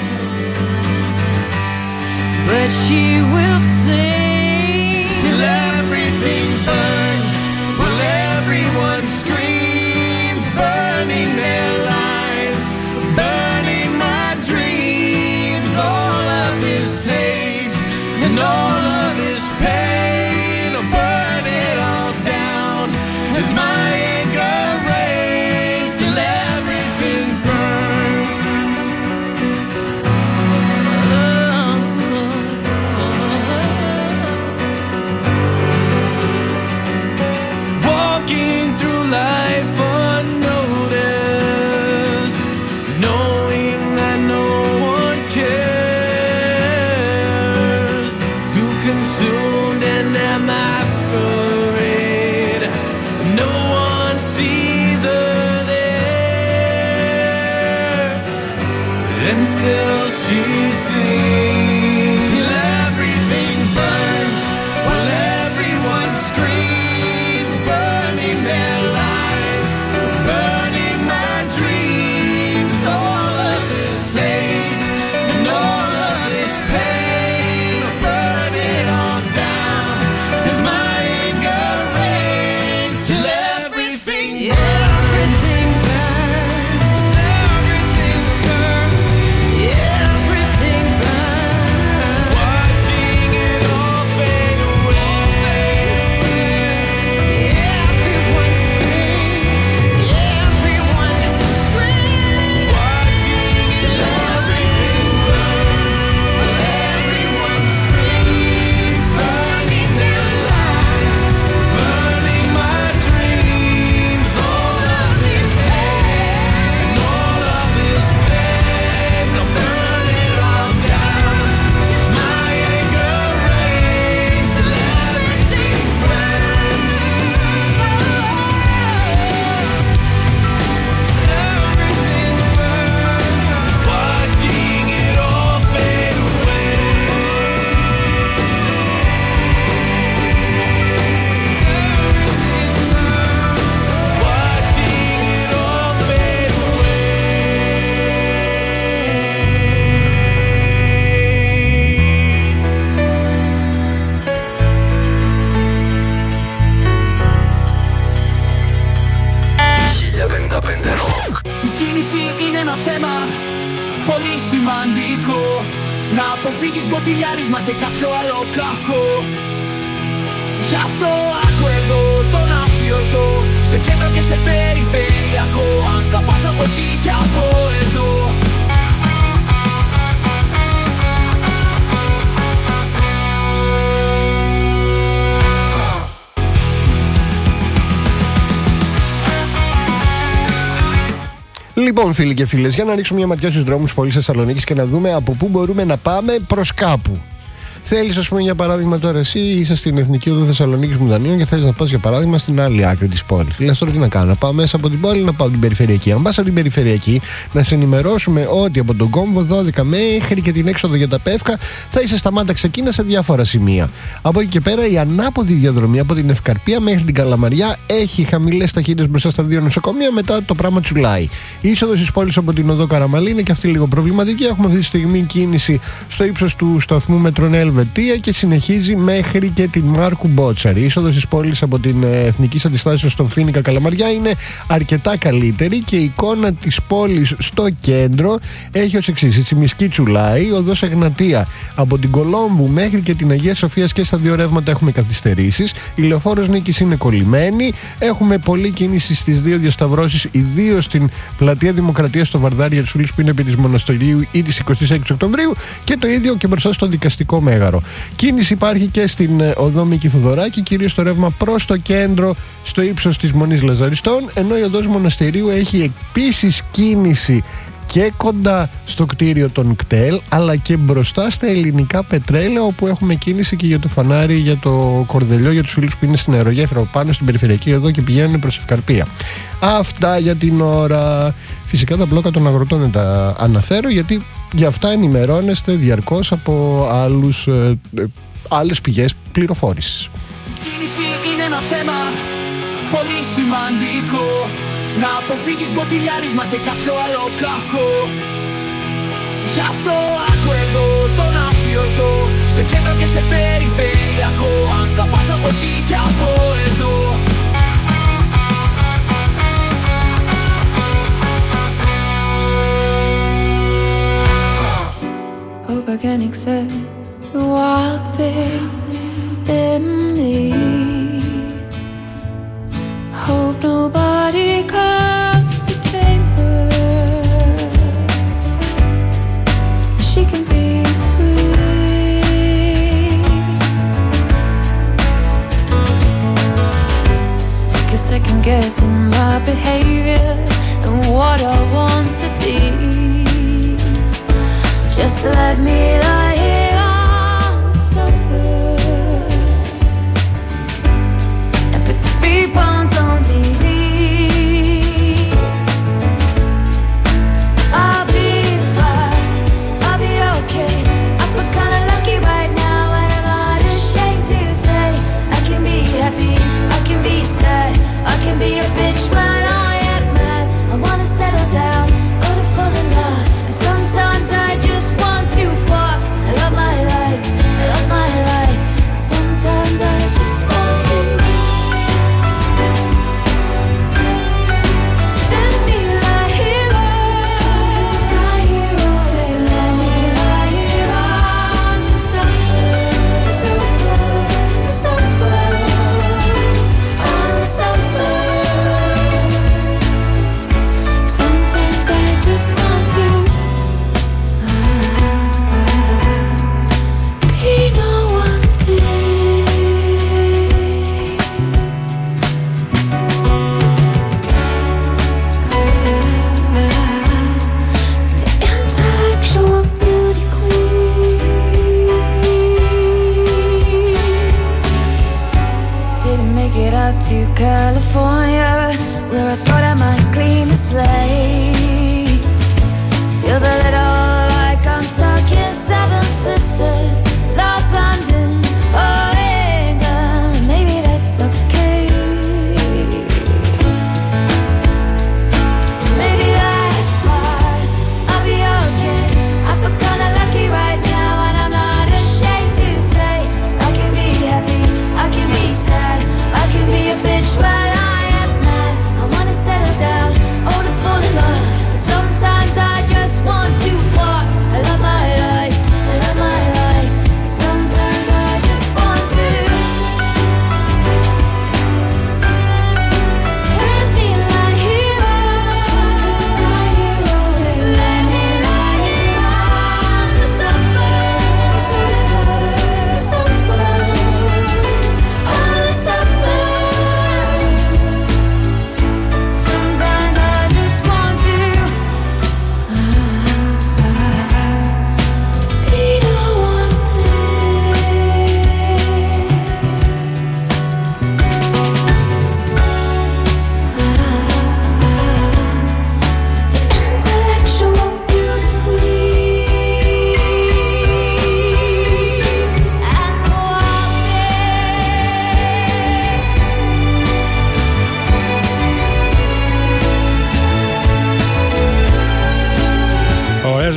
But she will sing till everything burns, while everyone screams, burning their lives, burning my dreams. All of this hate and all of this pain, burn it all down as my anger rains till everything burns. πολύ σημαντικό να αποφύγεις μποτιλιάρισμα και κάποιο άλλο κακό. Γι' αυτό άκου εδώ τον αφιωτό, σε κέντρο και σε περιφερειακό, αν θα πας από εκεί και από εδώ. Λοιπόν, φίλοι και φίλες, για να ρίξουμε μια ματιά στους δρόμους πόλης Θεσσαλονίκης και να δούμε από πού μπορούμε να πάμε προς κάπου. Θέλεις, ας πούμε, για παράδειγμα, τώρα εσύ είσαι στην Εθνική Οδό Θεσσαλονίκης Μουδανίων και θέλεις να πας, για παράδειγμα, στην άλλη άκρη της πόλης. Λες τώρα τι να κάνω, να πάω μέσα από την πόλη, να πάω την περιφερειακή. Αν πας από την περιφερειακή, να σε ενημερώσουμε ότι από τον κόμβο δώδεκα μέχρι και την έξοδο για τα Πεύκα θα είσαι σταμάτα ξεκίνα σε διάφορα σημεία. Από εκεί και πέρα, η ανάποδη διαδρομή από την Ευκαρπία μέχρι την Καλαμαριά έχει χαμηλές ταχύτητες μπροστά στα δύο νοσοκομεία, μετά το πράγμα τσουλάει. Η είσοδος της πόλης από την Οδό Καραμαλή είναι και αυτή λίγο προβληματική. Έχουμε αυτή τη στιγμή κίνηση στο ύψος του σταθμού Μετρονέλ και συνεχίζει μέχρι και την Μάρκου Μπότσαρη. Η είσοδος της πόλης από την Εθνική Αντιστάσεως στον Φοίνικα Καλαμαριά είναι αρκετά καλύτερη και η εικόνα της πόλης στο κέντρο έχει ως εξής. Η Τσιμισκή τσουλάει, οδός Εγνατία από την Κολόμβου μέχρι και την Αγία Σοφίας και στα δύο ρεύματα έχουμε καθυστερήσεις. Η Λεωφόρος Νίκης είναι κολλημένη. Έχουμε πολλή κίνηση στις δύο διασταυρώσεις, ιδίως στην Πλατεία Δημοκρατίας στο Βαρδάρι για τους φίλους που είναι επί της Μοναστηρίου ή της εικοστής έκτης Οκτωβρίου και το ίδιο και μπροστά στο Δικαστικό Μέγαρο. Κίνηση υπάρχει και στην οδό Μίκη Θοδωράκη, κυρίως το ρεύμα προς το κέντρο στο ύψος της Μονής Λαζαριστών, ενώ η οδός Μοναστηρίου έχει επίσης κίνηση και κοντά στο κτίριο των ΚΤΕΛ, αλλά και μπροστά στα Ελληνικά Πετρέλαια, όπου έχουμε κίνηση και για το φανάρι, για το Κορδελιό, για τους φίλους που είναι στην αερογέφυρα πάνω στην περιφερειακή οδό και πηγαίνουν προς Ευκαρπία. Αυτά για την ώρα. Φυσικά τα μπλόκα των αγροτών δεν τα αναφέρω, γιατί για αυτά ενημερώνεστε διαρκώς από άλλους, ε, ε, άλλες πηγές πληροφόρησης. Κίνηση είναι ένα θέμα πολύ σημαντικό, να αποφύγεις μποτιλιάρισμα και κάποιο άλλο κακό. Γι' αυτό άκου εδώ τον αφιωτό, σε κέντρο και σε περιφερειακό, αν θα πας από εκεί και από εδώ. Hope I can accept the wild thing in me. Hope nobody comes to tame her. She can be free. Sick of second guessing my behavior and what I want to be. Just let me lie here on the sofa and put the rebounds on T V. I'll be fine, I'll be okay. I feel kinda lucky right now and I'm not ashamed to say I can be happy, I can be sad, I can be a bitch when I am mad. I wanna settle down, or to fall in love. And sometimes I just want to fuck. I love my life, I love my life. Sometimes I just want to let me lie here, lie here all day. Let me lie here on the sofa, the sofa, the sofa, on the sofa.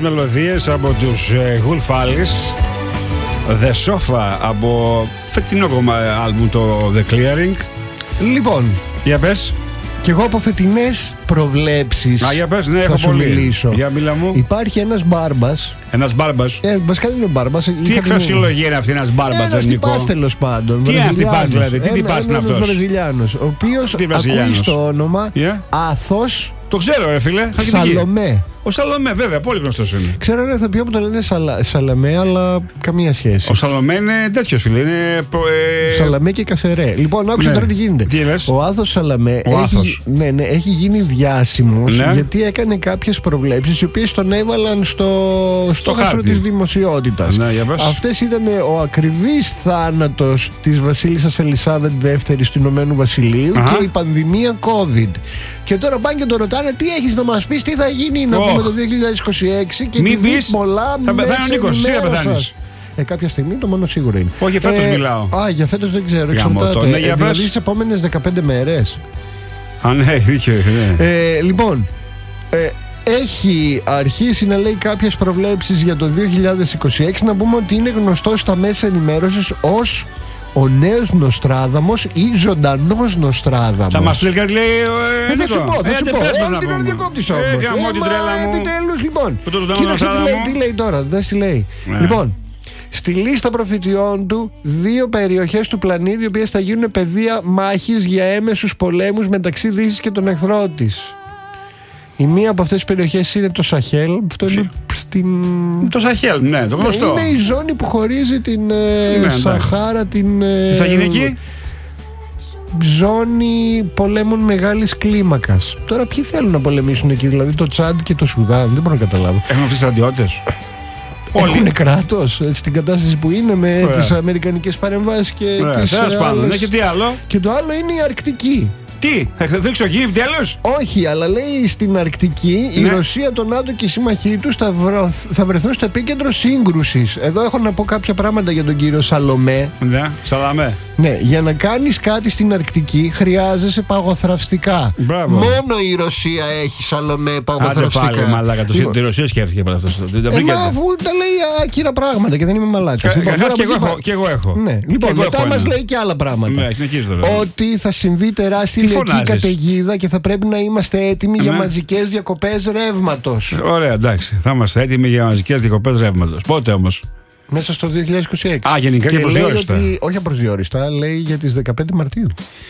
μελωδίες από τους ε, Γουλφάλης. The Sofa από φετινό κομμάτι άλμπουμ, το The Clearing. Λοιπόν, για πες. Κι εγώ από φετινές προβλέψεις. Α, για πες, ναι, θα έχω σου πολύ. μιλήσω. Για μίλα μου. Υπάρχει ένας μπάρμπας. Ένας μπάρμπας. Ε, βασικά δεν είναι μπάρμπας. Τι εκφρασιολογία είναι αυτή, ένας μπάρμπας, Ένας δεν είναι. τυπάς τέλος πάντων. Τι ένας τυπάς δηλαδή, τι τυπάς είναι αυτός. Ένας Βραζιλιάνος, ο οποίος ακούει στο όνομα yeah. Άθος. Το ξέρω, ρε φίλε. Σαλομέ. Ο Σαλομέ, βέβαια, πολύ γνωστός είναι. Ξέρω ένα ηθοποιό που το λένε Σαλα... Σαλαμέ, αλλά καμία σχέση. Ο Σαλομέ είναι τέτοιος, φίλε. Είναι. Ε... Σαλαμέ και Κασερέ. Λοιπόν, άκουσα ναι. τώρα τι γίνεται. Τι λες? Ο Άθος Σαλαμέ Ο έχει, Άθος. ναι, ναι, έχει γίνει διάσημος ναι. γιατί έκανε κάποιες προβλέψεις οι οποίες τον έβαλαν στο, στο χάρτη της δημοσιότητας. Ναι, αυτές ήταν ο ακριβής θάνατος της βασίλισσας Ελισάβετ δεύτερης του Ηνωμένου Βασιλείου Αχα. και η πανδημία COVID. Και τώρα πάνε και τον ρωτάνε τι έχεις να μας πεις, τι θα γίνει να Oh. πούμε το δύο χιλιάδες είκοσι έξι και μην πεις, πολλά θα πεθάνει ο Νίκος, εσύ θα πεθάνεις. Ε, κάποια στιγμή το μόνο σίγουρο είναι. Όχι, φέτος ε, μιλάω. Α, για φέτος δεν ξέρω. Γάμο το, ναι, για δηλαδή πες. στις επόμενες δεκαπέντε μέρες. Α, ναι, δίκιο. Ναι. Ε, λοιπόν, ε, έχει αρχίσει να λέει κάποιες προβλέψεις για το δύο χιλιάδες είκοσι έξι. Να πούμε ότι είναι γνωστός στα μέσα ενημέρωσης ως ο νέος Νοστράδαμος ή ζωντανός Νοστράδαμος. Θα μας πει κάτι λέει. Ε, θα σου πω, θα σου πω. Όλη την ώρα διακόπτεις όμως. Ε, γαμώ την τρέλα μου. Επιτέλους, λοιπόν. Που το ζωντανό Κοίταξε τι λέει, Νοστράδαμο. τι λέει τώρα, δεν τι λέει. Ναι. Λοιπόν, στη λίστα προφητιών του, δύο περιοχές του πλανήτη οι οποίες θα γίνουν πεδία μάχης για έμεσους πολέμους μεταξύ Δύσης και των εχθρών της. Η μία από αυτές τις περιοχές είναι το Σαχέλ. Αυτό είναι στην. Το Σαχέλ, ναι, το γνωστό. Είναι η ζώνη που χωρίζει την ε, ναι, Σαχάρα, την. Ε, τι θα γίνει εκεί? Ζώνη πολέμων μεγάλης κλίμακας. Τώρα ποιοι θέλουν να πολεμήσουν εκεί, δηλαδή το Τσάντ και το Σουδάν, δεν μπορώ να καταλάβω. Έχουν αυτοί στρατιώτες. Έχουν κράτος στην κατάσταση που είναι με Ωραία. τις αμερικανικές παρεμβάσεις και Ωραία, τις τέλος πάντων, άλλες. ναι, και τι άλλο? Και το άλλο είναι η Αρκτική. Τι, θα δείξω εκεί, τέλος. Όχι, αλλά λέει στην Αρκτική η Ναι. Ρωσία, το ΝΑΤΟ και οι σύμμαχοί τους θα, βρω- θα βρεθούν στο επίκεντρο σύγκρουσης. Εδώ έχω να πω κάποια πράγματα για τον κύριο Σαλομέ. Ναι, Σαλαμέ. Ναι, για να κάνεις κάτι στην Αρκτική χρειάζεσαι παγοθραυστικά. Μπράβο. Μόνο η Ρωσία έχει Σαλομέ Άντε παγοθραυστικά. πάλι, μαλάκα. Το Λοιπόν, τη Ρωσία σκέφτηκε πάλι αυτό. Δεν τα ε, μα βρήκατε. αφού τα λέει άκυρα πράγματα και δεν είμαι μαλάκας. Κα- Λοιπόν, καταρχάς τώρα και από εγώ εκεί έχω- πα- και εγώ έχω. Ναι, Και λοιπόν, εγώ μετά έχω μας ένα. λέει και άλλα πράγματα. Ναι, συνεχίζει τώρα. Ότι θα συμβεί τεράστια Τι ηλιακή φωνάζεις? καταιγίδα και θα πρέπει να είμαστε έτοιμοι για Ναι. μαζικές διακοπές ρεύματος. Ωραία, εντάξει. Θα είμαστε έτοιμοι για μαζικές διακοπές ρεύματος. Πότε όμως? Μέσα στο δύο χιλιάδες είκοσι έξι. Α, γενικά και και λέει προσδιορίστα. ότι, όχι απροσδιορίστα, λέει για τις δεκαπέντε Μαρτίου.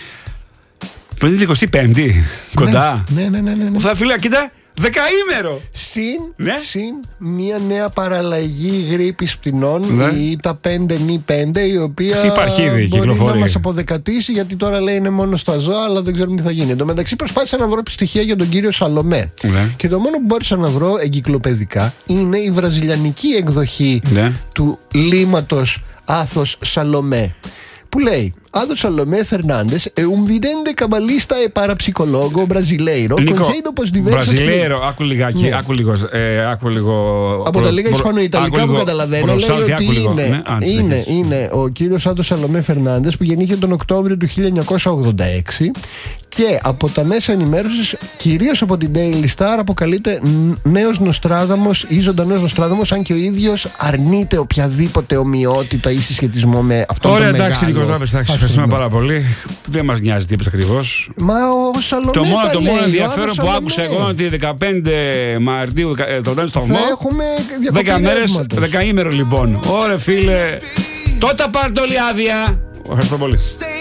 Πριν την εικοστή πέμπτη, κοντά. Ναι, ναι, ναι, ναι, ναι. Θα φίλα, κοίτα, δεκαήμερο. Συν, Ναι. συν μια νέα παραλλαγή γρίπης πτηνών, Ναι. η τα πέντε νι πέντε, η οποία Αυτή υπάρχει ήδη, μπορεί κυκλοφορεί. να μας αποδεκατήσει, γιατί τώρα λέει είναι μόνο στα ζώα, αλλά δεν ξέρουμε τι θα γίνει. Εν τω μεταξύ προσπάθησα να βρω στοιχεία για τον κύριο Σαλομέ. Ναι. Και το μόνο που μπόρεσα να βρω εγκυκλοπαιδικά είναι η βραζιλιανική εκδοχή Ναι. του λίματος Άθος Σαλομέ, που λέει Άθος Σαλομέ Φερνάντες, ε, un vidente cabalista e parapsicologo brasileiro, Νίκο, conceito pos diversas. Μπραζιλέρο, άκου λιγάκι, Ναι. άκου λίγο, ε, άκου λίγο. Από τα λίγα προ- ισπανοϊταλικά άκου που λίγο καταλαβαίνω, λέει προσάλτη, ότι άκου λίγο. είναι, Ναι, α, είναι, συνεχίζεις. είναι ο κύριος Άντος Σαλομέ Φερνάντες, που γεννήθηκε τον Οκτώβριο του χίλια εννιακόσια ογδόντα έξι και από τα μέσα ενημέρωσης, κυρίως από την Daily Star, αποκαλείται ν- νέος Νοστράδαμος ή ζωντανός Νοστράδαμος, αν και ο ίδιος αρνείται οποιαδήποτε ομοιότητα ή συσχετισμό με αυτόν Ωραία, τον εντάξει, μεγάλο Νίκο, εντάξει, αστρονό. ευχαριστούμε πάρα πολύ. Δεν μας νοιάζει τι είπες ακριβώς. Μα ο Σαλομέ Το μόνο, τα το λέει, μόνο ο ενδιαφέρον Άδος που Σαλομέ. άκουσα εγώ είναι ότι δεκαπέντε Μαρτίου ε, το τέλος σταθμό. Θα έχουμε διακοπή δέκα μέρες, ρεύματος. δεκαήμερο λοιπόν. Ωραία, φίλε. Τότε πάρτε όλη άδεια. Ευχαριστώ πολύ.